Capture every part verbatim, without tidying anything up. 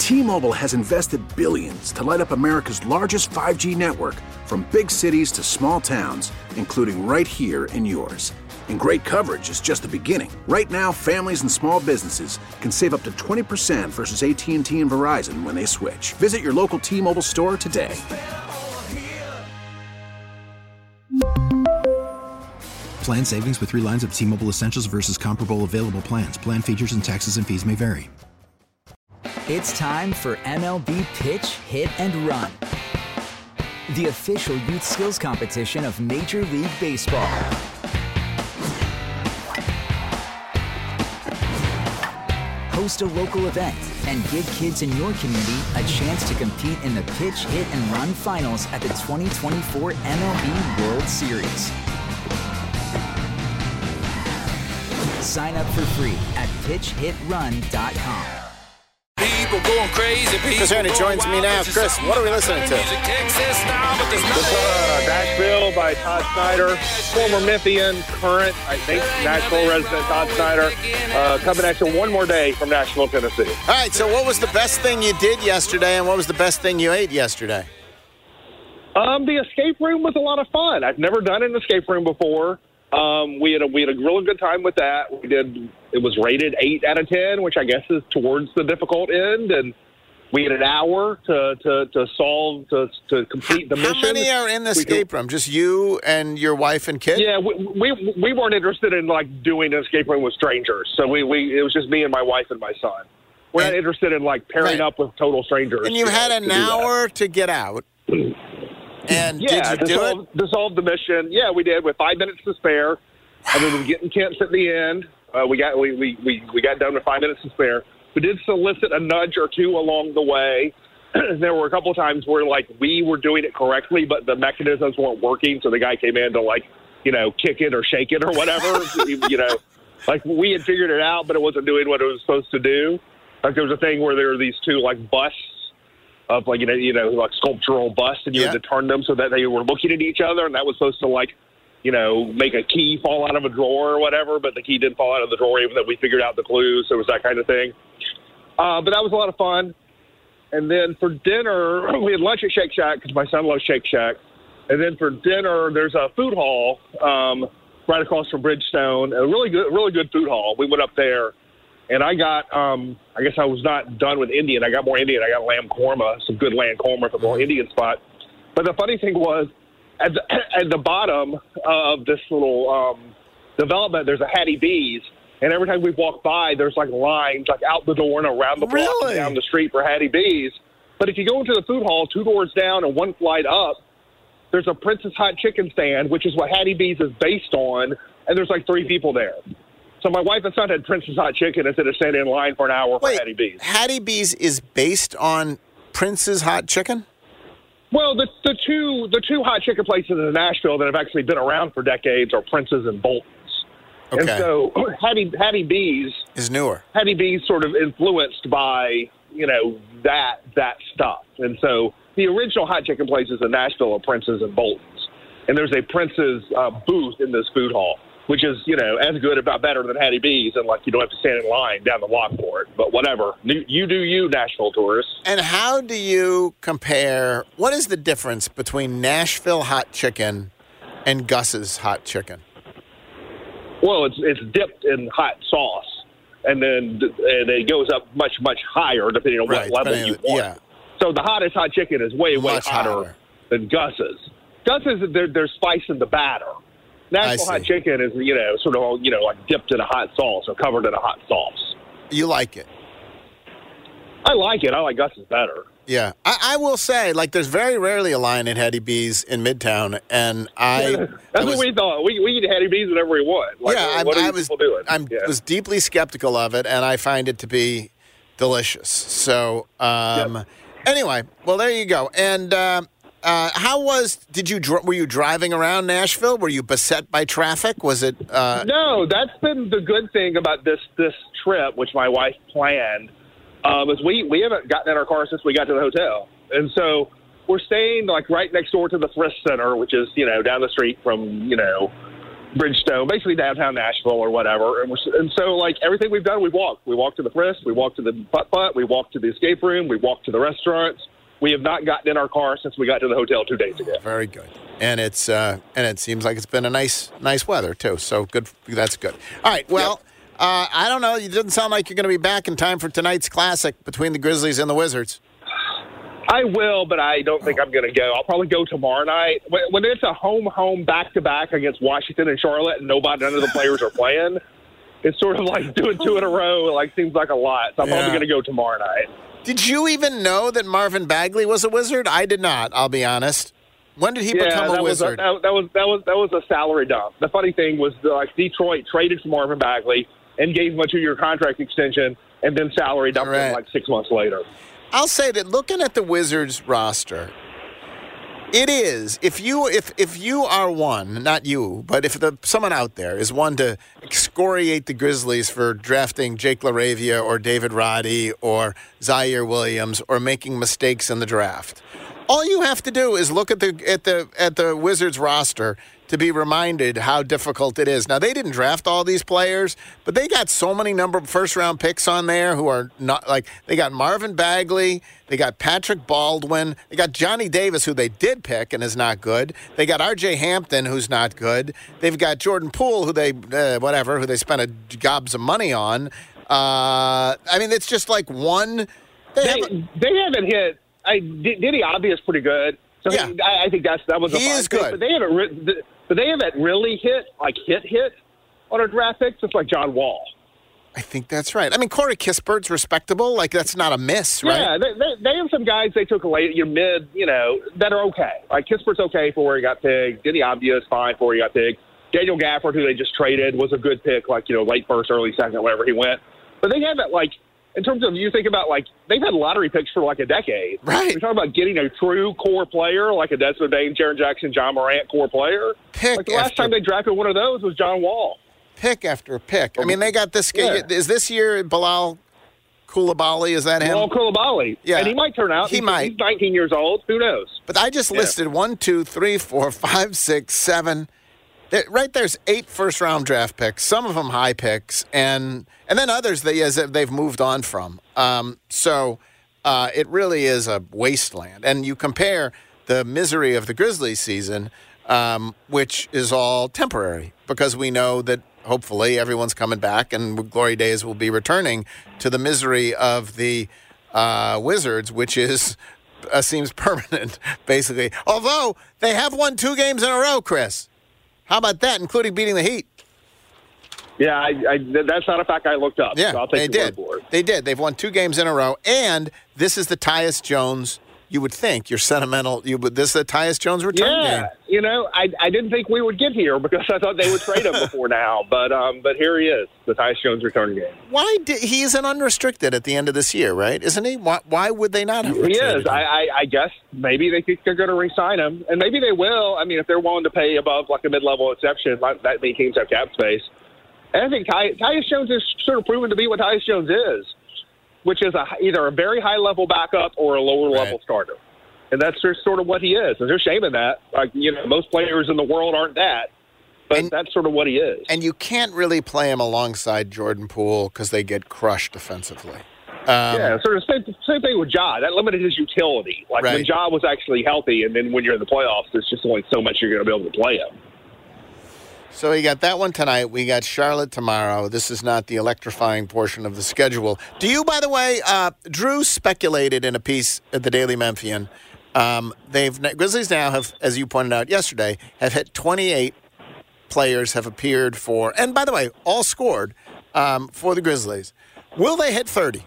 T-Mobile has invested billions to light up America's largest five G network, from big cities to small towns, including right here in yours. And great coverage is just the beginning. Right now, families and small businesses can save up to twenty percent versus A T and T and Verizon when they switch. Visit your local T-Mobile store today. Plan savings with three lines of T-Mobile Essentials versus comparable available plans. Plan features and taxes and fees may vary. It's time for M L B Pitch, Hit, and Run, the official youth skills competition of Major League Baseball. Host a local event and give kids in your community a chance to compete in the Pitch, Hit, and Run finals at the twenty twenty-four M L B World Series. Sign up for free at pitch hit run dot com. People going crazy. Chris Ernie joins me now. Chris, what are we listening to? This uh, Nashville by Todd Snyder, former Memphian, current, I think, Nashville resident Todd Snyder, uh, coming at you one more day from Nashville, Tennessee. All right, so what was the best thing you did yesterday, and what was the best thing you ate yesterday? Um, the escape room was a lot of fun. I've never done an escape room before. Um, we had a we had a really good time with that. We did. It was rated eight out of ten, which I guess is towards the difficult end, and we had an hour to to, to solve to to complete the How mission. How many are in the escape room? Just you and your wife and kid? Yeah, we, we we weren't interested in like doing an escape room with strangers, so we, we it was just me and my wife and my son. We're and, not interested in like pairing right. up with total strangers. And you to, had an hour to get out. And yeah, did you do dissolve, it? Dissolve the mission. Yeah, we did with five minutes to spare. And then we were getting Kents at the end. Uh, we got we, we, we, we got done with five minutes to spare. We did solicit a nudge or two along the way. There were a couple of times where like we were doing it correctly, but the mechanisms weren't working. So the guy came in to like, you know, kick it or shake it or whatever. you know, like we had figured it out, but it wasn't doing what it was supposed to do. Like there was a thing where there were these two like busts. Of like you know you know like sculptural busts, and you yeah. had to turn them so that they were looking at each other, and that was supposed to like you know make a key fall out of a drawer or whatever. But the key didn't fall out of the drawer, even though we figured out the clues. So it was that kind of thing. Uh, but that was a lot of fun. And then for dinner, we had lunch at Shake Shack because my son loves Shake Shack. And then for dinner, there's a food hall um, right across from Bridgestone, a really good, really good food hall. We went up there. And I got, um, I guess I was not done with Indian. I got more Indian. I got lamb korma, some good lamb korma from the Indian spot. But the funny thing was, at the, at the bottom of this little um, development, there's a Hattie B's. And every time we walk by, there's like lines like out the door and around the block really? and down the street for Hattie B's. But if you go into the food hall, two doors down and one flight up, there's a Prince's Hot Chicken stand, which is what Hattie B's is based on. And there's like three people there. So my wife and son had Prince's Hot Chicken instead of standing in line for an hour Wait, for Hattie B's. Hattie B's is based on Prince's Hot Chicken? Well, the the two the two hot chicken places in Nashville that have actually been around for decades are Prince's and Bolton's. Okay. And so Hattie Hattie B's is newer. Hattie B's sort of influenced by you know that that stuff, and so the original hot chicken places in Nashville are Prince's and Bolton's, and there's a Prince's uh, booth in this food hall, which is, you know, as good, if not better, than Hattie B's, and, like, you don't have to stand in line down the block for it. But whatever. You do you, Nashville tourists. And how do you compare – what is the difference between Nashville hot chicken and Gus's hot chicken? Well, it's it's dipped in hot sauce, and then and it goes up much, much higher depending on right, what level you want. Yeah. So the hottest hot chicken is way, way much hotter hotter. than Gus's. Gus's, they're, they're spicing the batter. Nashville hot chicken is, you know, sort of, you know, like dipped in a hot sauce or covered in a hot sauce. You like it? I like it. I like Gus's better. Yeah. I, I will say, like, there's very rarely a line at Hattie B's in Midtown, and I... That's I was, what we thought. We, we eat Hattie B's whenever we want. Like, yeah, what I'm, are I was, people doing? I yeah. was deeply skeptical of it, and I find it to be delicious. So, um, yep. Anyway, well, there you go. And... Uh, Uh, how was, did you, were you driving around Nashville? Were you beset by traffic? Was it? Uh... No, that's been the good thing about this, this trip, which my wife planned, um, is we, we haven't gotten in our car since we got to the hotel. And so we're staying like right next door to the Thrift Center, which is, you know, down the street from, you know, Bridgestone, basically downtown Nashville or whatever. And, we're, and so, like, everything we've done, we've walked. We walked to the Frisk, we walked to the putt-putt, we walked to the escape room, we walked to the restaurants. We have not gotten in our car since we got to the hotel two days ago. Very good. And it's uh, and it seems like it's been a nice nice weather, too. So good. That's good. All right, well, yep. uh, I don't know. It doesn't sound like you're going to be back in time for tonight's classic between the Grizzlies and the Wizards. I will, but I don't think I'm going to go. I'll probably go tomorrow night. When, when it's a home-home back-to-back against Washington and Charlotte and nobody, none of the players are playing, it's sort of like doing two in a row. Like, seems like a lot. So I'm Yeah. probably going to go tomorrow night. Did you even know that Marvin Bagley was a Wizard? I did not, I'll be honest. When did he yeah, become a that was a, Wizard? that, that was that was that was a salary dump. The funny thing was, like, Detroit traded for Marvin Bagley and gave him a two-year contract extension, and then salary dumped Right. him like six months later. I'll say that looking at the Wizards roster, it is, if you if if you are one, not you, but if the someone out there is one to excoriate the Grizzlies for drafting Jake LaRavia or David Roddy or Zaire Williams or making mistakes in the draft, all you have to do is look at the at the at the Wizards roster to be reminded how difficult it is. Now, they didn't draft all these players, but they got so many number first-round picks on there who are not, like, they got Marvin Bagley, they got Patrick Baldwin, they got Johnny Davis, who they did pick and is not good. They got R J Hampton, who's not good. They've got Jordan Poole, who they, uh, whatever, who they spent a gobs of money on. Uh, I mean, it's just like one. They, They, have a, they haven't hit. I, Diddy Obvi is pretty good. So Yeah. he, I, I think that's that was a He fine is pick, good. But they haven't. Re- but they haven't really hit like hit hit on a draft pick. Just like John Wall. I think that's right. I mean, Corey Kispert's respectable. Like, that's not a miss, right? Yeah, they, they, they have some guys they took late, your mid, you know, that are okay. Like Kispert's okay for where he got picked. Diddy Obvi is fine for where he got picked. Daniel Gafford, who they just traded, was a good pick. Like, you know, late first, early second, wherever he went. But they haven't, like, in terms of, you think about, like, they've had lottery picks for, like, a decade. Right. You're talking about getting a true core player, like a Desmond Bain, Jaren Jackson, John Morant core player. Pick like, the last after- time they drafted one of those was John Wall. Pick after pick. I mean, they got this. Yeah. Is this year Bilal Coulibaly? Is that him? Wall Coulibaly. Yeah. And he might turn out. He he's, might. He's nineteen years old. Who knows? But I just Yeah. listed one, two, three, four, five, six, seven. There, right there's eight first-round draft picks. Some of them high picks, and and then others that yes, they've moved on from. Um, so uh, it really is a wasteland. And you compare the misery of the Grizzlies season, um, which is all temporary, because we know that hopefully everyone's coming back and glory days will be returning, to the misery of the uh, Wizards, which is uh, seems permanent, basically. Although they have won two games in a row, Chris. How about that, including beating the Heat? Yeah, I, I, that's not a fact I looked up. Yeah, so I'll take they your did. word for it. They did. They've won two games in a row, and this is the Tyus Jones. You would think you're sentimental. You would. This is the Tyus Jones return Yeah, game. you know, I, I didn't think we would get here because I thought they would trade him before now. But um, but here he is, the Tyus Jones return game. Why did he is an unrestricted at the end of this year, right? Isn't he? Why, why would they not have? He traded is. him? I, I, I guess maybe they think they're going to re-sign him, and maybe they will. I mean, if they're willing to pay above like a mid-level exception, like that many teams have cap space. And I think Ty, Tyus Jones is sort of proven to be what Tyus Jones is, which is a, either a very high-level backup or a lower-level Right. starter. And that's just sort of what he is. And there's shame in that. Like, you know, most players in the world aren't that. But And- that's sort of what he is. And you can't really play him alongside Jordan Poole because they get crushed defensively. Um, yeah, sort of same, same thing with Ja. That limited his utility. Like Right. when Ja was actually healthy, and then when you're in the playoffs, there's just only so much you're going to be able to play him. So you got that one tonight. We got Charlotte tomorrow. This is not the electrifying portion of the schedule. Do you, by the way, uh, Drew speculated in a piece at the Daily Memphian. Um, they've Grizzlies now have, as you pointed out yesterday, have hit twenty-eight players have appeared for, and by the way, all scored um, for the Grizzlies. Will they hit thirty?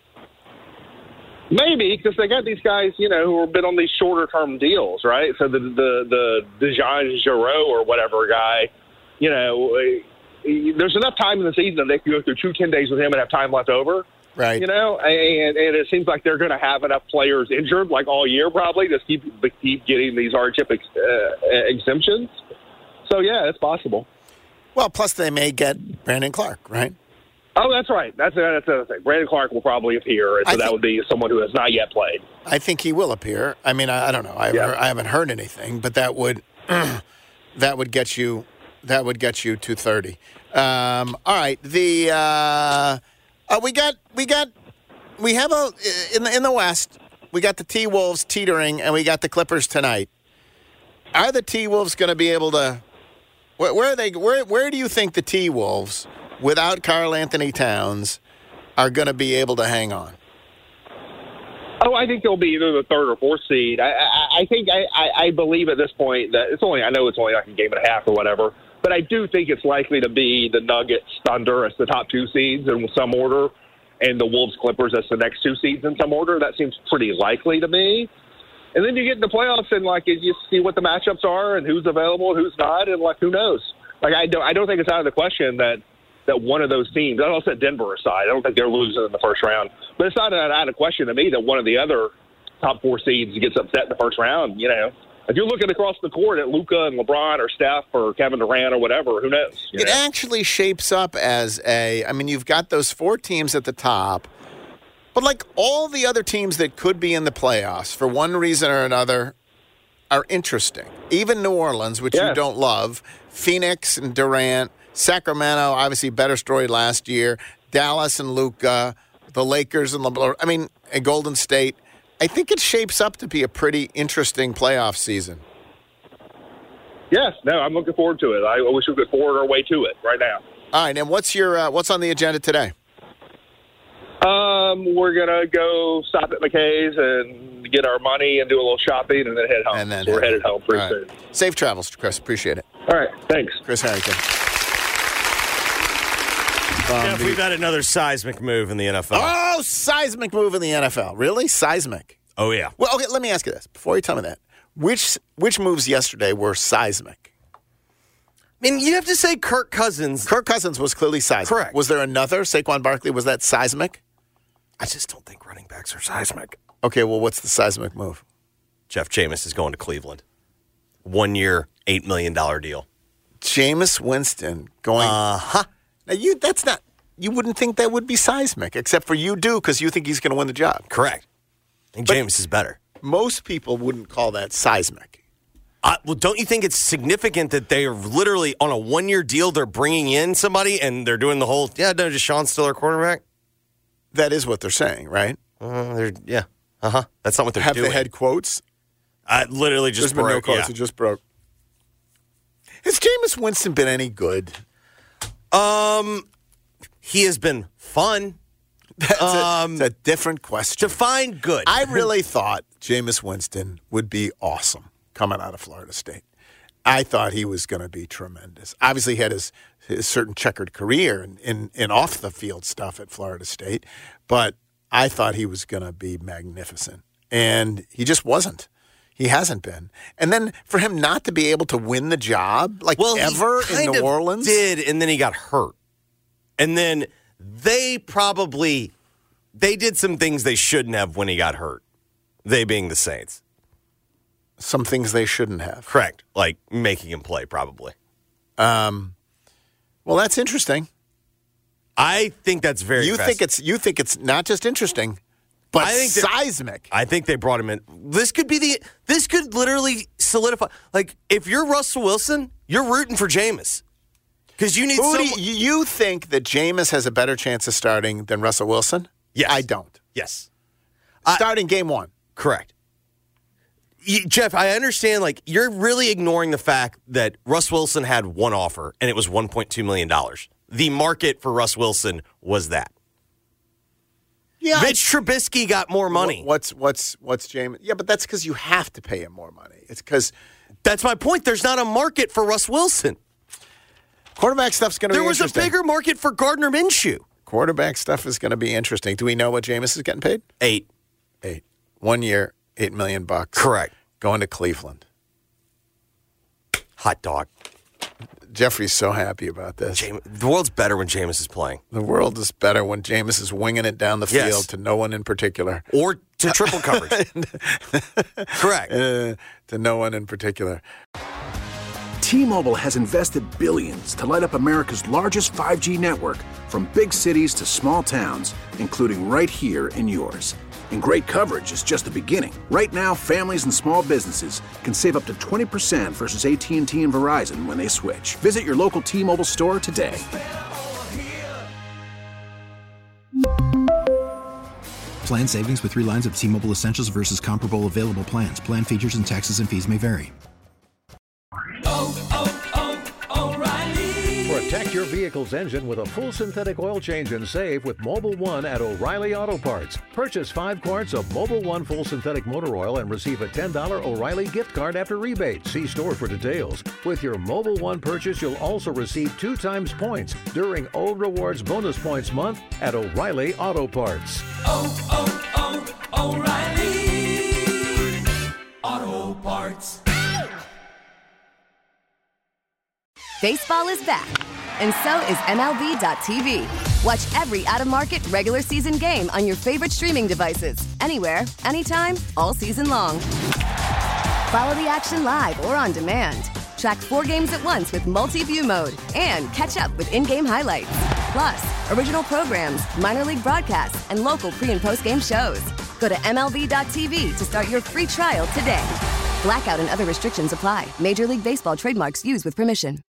Maybe, because they got these guys, you know, who have been on these shorter-term deals, right? So the the the, the Jean Giroux or whatever guy, you know, uh, there's enough time in the season that they can go through two ten days with him and have time left over. Right. You know, and, and it seems like they're going to have enough players injured, like all year probably, to keep to keep getting these hardship ex, uh, exemptions. So, yeah, it's possible. Well, plus they may get Brandon Clark, right? Oh, that's right. That's that's the other thing. Brandon Clark will probably appear, and so I that think- would be someone who has not yet played. I think he will appear. I mean, I, I don't know. I, haven't Yeah. heard, I haven't heard anything, but that would that would get you That would get you two thirty. Um, all right. The uh, uh, we got we got we have a in the in the West. We got the T-Wolves teetering, and we got the Clippers tonight. Are the T-Wolves going to be able to? Where, where are they? Where where do you think the T-Wolves, without Karl Anthony Towns, are going to be able to hang on? Oh, I think they'll be either the third or fourth seed. I, I, I think I, I, I believe at this point that it's only. I know it's only like a game and a half or whatever, but I do think it's likely to be the Nuggets, Thunder as the top two seeds in some order, and the Wolves, Clippers as the next two seeds in some order. That seems pretty likely to me. And then you get in the playoffs and like you see what the matchups are and who's available and who's not, and like who knows. Like I don't I don't think it's out of the question that. that one of those teams, I don't set Denver aside. I don't think they're losing in the first round. But it's not out of question to me that one of the other top four seeds gets upset in the first round. You know, if you're looking across the court at Luka and LeBron or Steph or Kevin Durant or whatever, who knows? It know? actually shapes up as a, I mean, you've got those four teams at the top, but like all the other teams that could be in the playoffs for one reason or another are interesting. Even New Orleans, which yeah. you don't love, Phoenix and Durant, Sacramento, obviously better story last year. Dallas and Luka, the Lakers and LeBron. I mean, and Golden State. I think it shapes up to be a pretty interesting playoff season. Yes, no, I'm looking forward to it. I wish we could forward our way to it right now. All right, and what's your uh, what's on the agenda today? Um, we're gonna go stop at McKay's and get our money and do a little shopping, and then head home. And then so we're head headed home pretty right. soon. Safe travels, Chris. Appreciate it. All right, thanks, Chris Harrington. Jeff, um, we've had another seismic move in the N F L. Oh, seismic move in the N F L. Really? Seismic? Oh, yeah. Well, okay, let me ask you this. Before you tell me that, which which moves yesterday were seismic? I mean, you have to say Kirk Cousins. Kirk Cousins was clearly seismic. Correct. Was there another? Saquon Barkley, was that seismic? I just don't think running backs are seismic. Okay, well, what's the seismic move? Jeff Jameis is going to Cleveland. One year, eight million dollars deal. Jameis Winston going. Uh-huh. Now, you that's not, you wouldn't think that would be seismic, except for you do, because you think he's going to win the job. Correct. I think But Jameis is better. Most people wouldn't call that seismic. Uh, well, don't you think it's significant that they are literally on a one-year deal, they're bringing in somebody, and they're doing the whole, yeah, no, just Sean's still our quarterback? That is what they're saying, right? Uh, they're yeah. Uh-huh. That's not what they're Have doing. they had quotes? I literally just There's been broke. no quotes. Yeah. It just broke. Has Jameis Winston been any good? Um, he has been fun. That's Um, a, it's a different question. Define good. I really thought Jameis Winston would be awesome coming out of Florida State. I thought he was going to be tremendous. Obviously, he had his, his certain checkered career in, in, in off-the-field stuff at Florida State, but I thought he was going to be magnificent, and he just wasn't. He hasn't been. And then for him not to be able to win the job, like well, ever he in kind New of Orleans? did, and then he got hurt. And then they probably they did some things they shouldn't have when he got hurt. They being the Saints. Some things they shouldn't have. Correct. Like making him play, probably. Um, well, that's interesting. I think that's very You fast. think it's you think it's not just interesting, but I think that- seismic. I think they brought him in. This could be the. This could literally solidify. Like, if you're Russell Wilson, you're rooting for Jameis. Because you need Who do someone. you, you think that Jameis has a better chance of starting than Russell Wilson? Yes. I don't. Yes. Starting game one. Correct. You, Jeff, I understand, like, you're really ignoring the fact that Russ Wilson had one offer, and it was one point two million dollars. The market for Russ Wilson was that. Yeah. Mitch Trubisky got more money. What's what's what's Jameis? Yeah, but that's because you have to pay him more money. It's because That's my point. There's not a market for Russ Wilson. quarterback stuff's going to be There was a interesting. bigger market for Gardner Minshew. Quarterback stuff is going to be interesting. Do we know what Jameis is getting paid? Eight. Eight. One year, eight million bucks. Correct. Going to Cleveland. Hot dog. Jeffrey's so happy about this. Jame- the world's better when Jameis is playing. The world is better when Jameis is winging it down the Yes. field to no one in particular. Or to triple coverage. Correct. Uh, to no one in particular. T-Mobile has invested billions to light up America's largest five G network, from big cities to small towns, including right here in yours. And great coverage is just the beginning. Right now, families and small businesses can save up to twenty percent versus A T and T and Verizon when they switch. Visit your local T-Mobile store today. Plan savings with three lines of T-Mobile Essentials versus comparable available plans. Plan features and taxes and fees may vary. Oh, oh, oh, O'Reilly. Protect your vehicle's engine with a full synthetic oil change and save with Mobil one at O'Reilly Auto Parts. Purchase five quarts of Mobil one full synthetic motor oil and receive a ten dollars O'Reilly gift card after rebate. See store for details. With your Mobil one purchase, you'll also receive two times points during O Rewards Bonus Points Month at O'Reilly Auto Parts. Oh, oh, oh, O'Reilly Auto Parts. Baseball is back, and so is M L B dot T V. Watch every out-of-market regular season game on your favorite streaming devices, anywhere, anytime, all season long. Follow the action live or on demand. Track four games at once with multi-view mode and catch up with in-game highlights. Plus, original programs, minor league broadcasts, and local pre- and post-game shows. Go to M L B dot T V to start your free trial today. Blackout and other restrictions apply. Major League Baseball trademarks used with permission.